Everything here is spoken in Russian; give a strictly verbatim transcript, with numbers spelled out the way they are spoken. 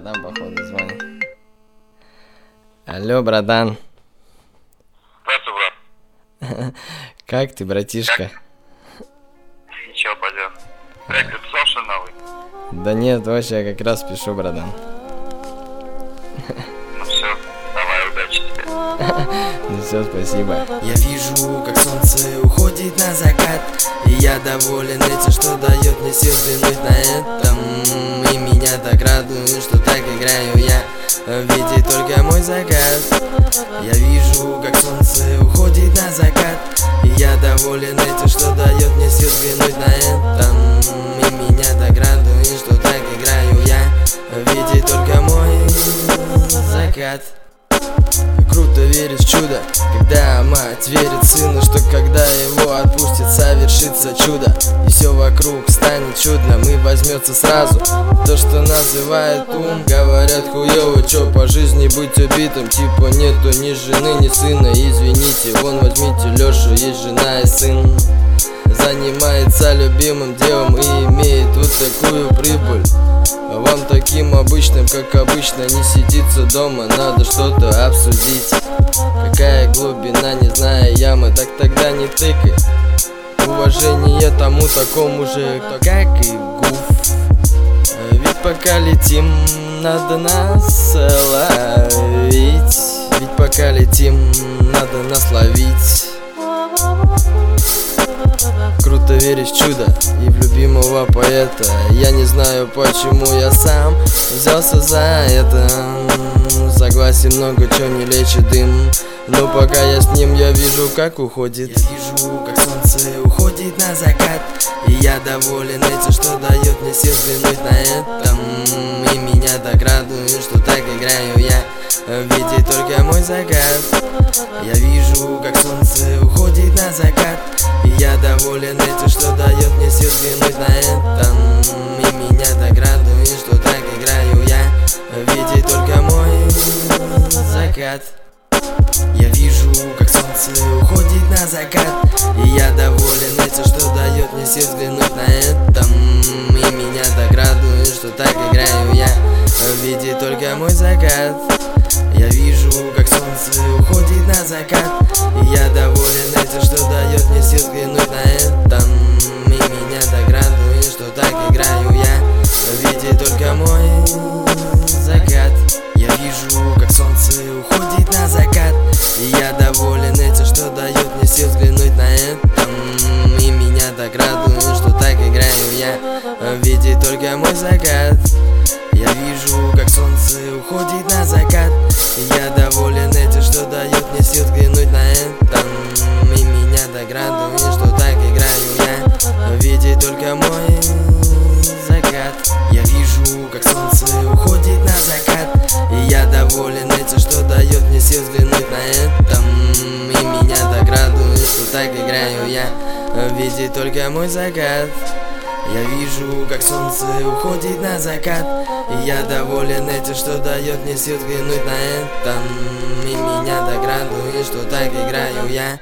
Братан, походу, звонит. Алло, братан. Здравствуй, брат. Как ты, братишка? Ничего, пойдет. Трек написал, что новый? Да нет, вообще, я как раз пишу, братан. Ну все, давай, удачи тебе. Ну все, спасибо. Я вижу, как солнце уходит на закат, и я доволен этим, что дает мне сил взглянуть на этом. И меня так радует, что так играю я, видит только мой закат. Я вижу, как солнце уходит на закат, и я доволен этим, что дает мне сил взглянуть на этом. И меня так радует, что так играю я, видит только мой закат. Круто верить в чудо, когда мать верит сыну, что когда его отпустит, совершится чудо. И все вокруг станет чудным и возьмется сразу. То, что называют ум, говорят хуёво, чё по жизни быть убитым. Типа нету ни жены, ни сына, извините. Вон возьмите Лёшу, есть жена и сын. Занимается любимым делом и имеет вот такую прибыль. Вам таким обычным, как обычно, не сидится дома, надо что-то обсудить. Какая глубина, не зная ямы, так тогда не тыкай. Уважение тому такому же, как и гуф. Ведь пока летим, надо нас ловить. Ведь пока летим, надо нас ловить. Круто верить в чудо и в любимого поэта. Я не знаю, почему я сам взялся за это. Согласен, много чего не лечит дым, но пока я с ним, я вижу, как уходит. Я вижу, как солнце уходит на закат, и я доволен этим, что дает мне сил взглянуть на это. И меня так радует, что так играю я, видит только мой закат. Я вижу, как солнце уходит на закат, и я доволен этим, что дает мне сил взглянуть на это. И меня так радует, что так играю я, видит только мой закат. Я вижу, как солнце уходит на закат, и я доволен этим, что дает мне сил взглянуть на это. И меня так радует, что так играю я, видит только мой закат. Я вижу, как солнце уходит на закат, и я доволен этим, что дает мне сил взглянуть на это. И меня так радует, что так играю я, видит только мой закат. Я вижу, как солнце уходит на закат, и я доволен этим, что дает мне сил взглянуть на это. И меня так радует, что так играю я, видит только мой закат. Я вижу, как солнце уходит на закат, и я доволен этим, что дает мне сил взглянуть на это. И меня так радует, что так играю я, видит только мой закат. Я вижу, как солнце уходит на закат, и я доволен этим, что дает мне сил взглянуть на это. И меня так радует, что так играю я, видит только мой закат. Я вижу, как солнце уходит на закат, и я доволен этим, что дает мне сил взглянуть на это. И меня так радует, что так играю я.